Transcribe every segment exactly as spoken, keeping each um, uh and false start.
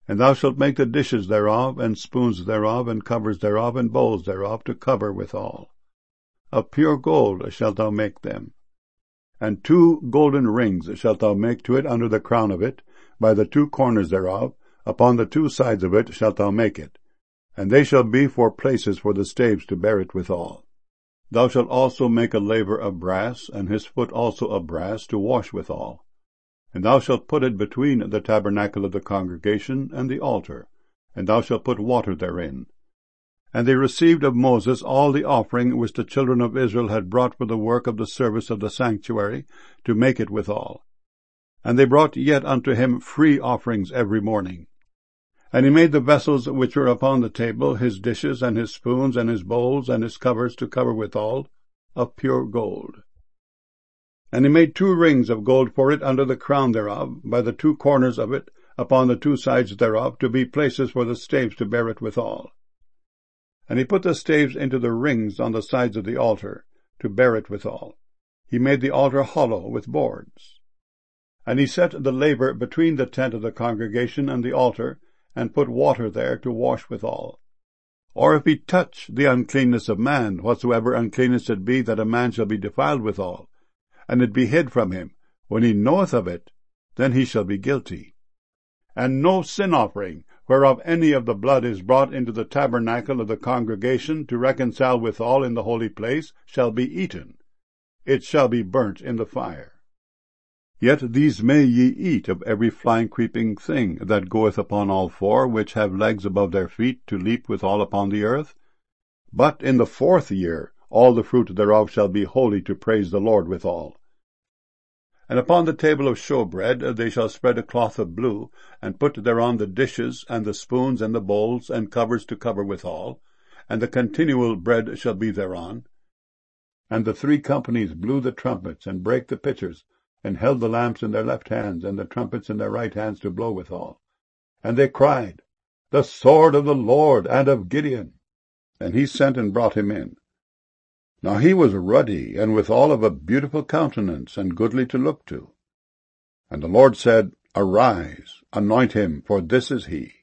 And thou shalt make the dishes thereof, and spoons thereof, and covers thereof, and bowls thereof, to cover withal. Of pure gold shalt thou make them. And two golden rings shalt thou make to it under the crown of it, by the two corners thereof, upon the two sides of it shalt thou make it, and they shall be for places for the staves to bear it withal. Thou shalt also make a laver of brass, and his foot also of brass, to wash withal. And thou shalt put it between the tabernacle of the congregation and the altar, and thou shalt put water therein. And they received of Moses all the offering which the children of Israel had brought for the work of the service of the sanctuary, to make it withal. And they brought yet unto him free offerings every morning. And he made the vessels which were upon the table, his dishes, and his spoons, and his bowls, and his covers to cover withal, of pure gold. And he made two rings of gold for it under the crown thereof, by the two corners of it, upon the two sides thereof, to be places for the staves to bear it withal. And he put the staves into the rings on the sides of the altar, to bear it withal. He made the altar hollow with boards. And he set the laver between the tent of the congregation and the altar, and put water there to wash withal. Or if he touch the uncleanness of man, whatsoever uncleanness it be that a man shall be defiled withal, and it be hid from him, when he knoweth of it, then he shall be guilty. And no sin offering, whereof any of the blood is brought into the tabernacle of the congregation to reconcile withal in the holy place, shall be eaten. It shall be burnt in the fire. Yet these may ye eat of every flying creeping thing that goeth upon all four, which have legs above their feet, to leap withal upon the earth. But in the fourth year all the fruit thereof shall be holy, to praise the Lord withal. And upon the table of showbread they shall spread a cloth of blue, and put thereon the dishes, and the spoons, and the bowls, and covers to cover withal, and the continual bread shall be thereon. And the three companies blew the trumpets, and brake the pitchers, and held the lamps in their left hands, and the trumpets in their right hands, to blow withal. And they cried, The sword of the Lord, and of Gideon. And he sent and brought him in. Now he was ruddy, and withal of a beautiful countenance, and goodly to look to. And the Lord said, Arise, anoint him, for this is he.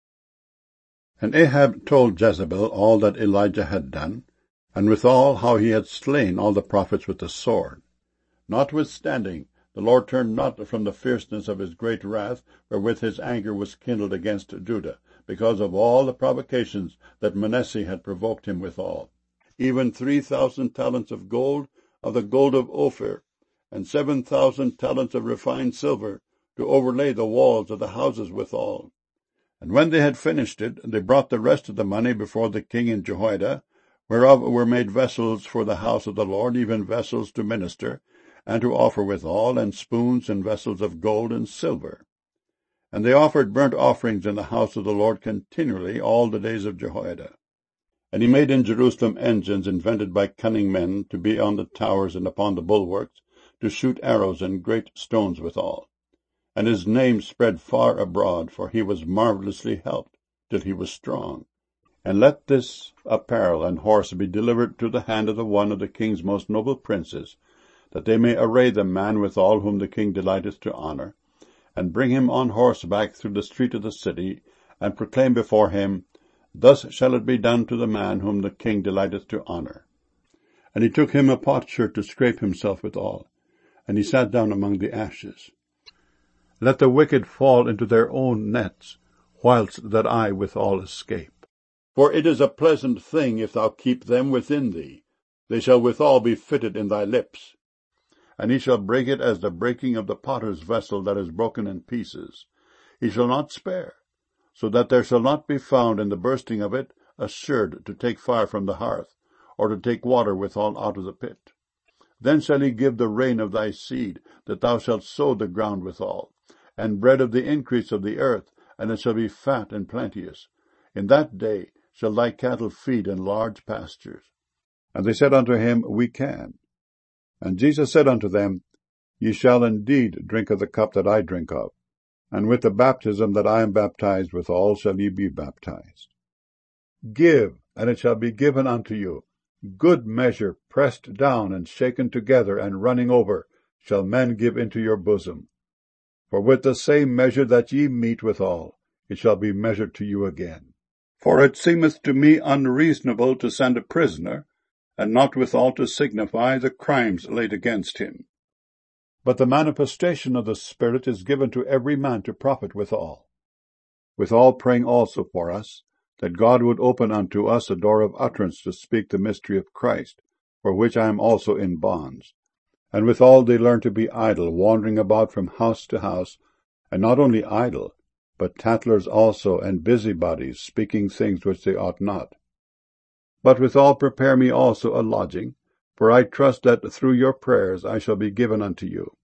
And Ahab told Jezebel all that Elijah had done, and withal how he had slain all the prophets with the sword. Notwithstanding, the Lord turned not from the fierceness of his great wrath, wherewith his anger was kindled against Judah, because of all the provocations that Manasseh had provoked him withal. Even three thousand talents of gold, of the gold of Ophir, and seven thousand talents of refined silver, to overlay the walls of the houses withal. And when they had finished it, they brought the rest of the money before the king in Jehoiada, whereof were made vessels for the house of the Lord, even vessels to minister, and to offer withal, and spoons and vessels of gold and silver. And they offered burnt offerings in the house of the Lord continually all the days of Jehoiada. And he made in Jerusalem engines invented by cunning men, to be on the towers and upon the bulwarks, to shoot arrows and great stones withal. And his name spread far abroad, for he was marvellously helped, till he was strong. And let this apparel and horse be delivered to the hand of the one of the king's most noble princes, that they may array the man withal whom the king delighteth to honour, and bring him on horseback through the street of the city, and proclaim before him, Thus shall it be done to the man whom the king delighteth to honour. And he took him a potsherd to scrape himself withal, and he sat down among the ashes. Let the wicked fall into their own nets, whilst that I withal escape. For it is a pleasant thing if thou keep them within thee. They shall withal be fitted in thy lips. And he shall break it as the breaking of the potter's vessel that is broken in pieces. He shall not spare, so that there shall not be found in the bursting of it a sherd to take fire from the hearth, or to take water withal out of the pit. Then shall he give the rain of thy seed, that thou shalt sow the ground withal, and bread of the increase of the earth, and it shall be fat and plenteous. In that day shall thy cattle feed in large pastures. And they said unto him, We can. And Jesus said unto them, Ye shall indeed drink of the cup that I drink of, and with the baptism that I am baptized withal shall ye be baptized. Give, and it shall be given unto you. Good measure, pressed down and shaken together and running over, shall men give into your bosom. For with the same measure that ye mete withal, it shall be measured to you again. For it seemeth to me unreasonable to send a prisoner, and not withal to signify the crimes laid against him. But the manifestation of the Spirit is given to every man to profit withal. Withal praying also for us, that God would open unto us a door of utterance to speak the mystery of Christ, for which I am also in bonds. And withal they learn to be idle, wandering about from house to house, and not only idle, but tattlers also, and busybodies, speaking things which they ought not. But withal prepare me also a lodging, for I trust that through your prayers I shall be given unto you.